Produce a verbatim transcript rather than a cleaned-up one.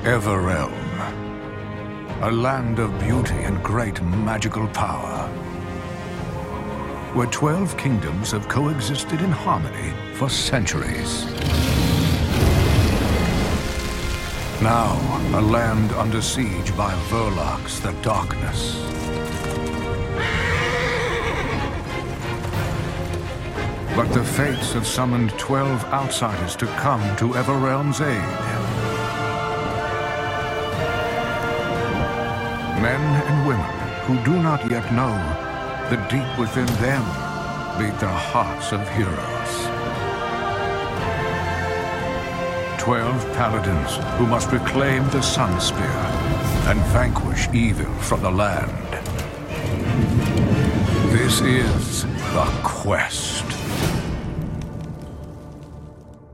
Everrealm. A land of beauty and great magical power. Where twelve kingdoms have coexisted in harmony for centuries. Now, a land under siege by Verlox the Darkness. But the Fates have summoned twelve outsiders to come to Everrealm's aid. Men and women who do not yet know that deep within them beat the hearts of heroes. Twelve paladins who must reclaim the Sun Spear and vanquish evil from the land. This is the quest.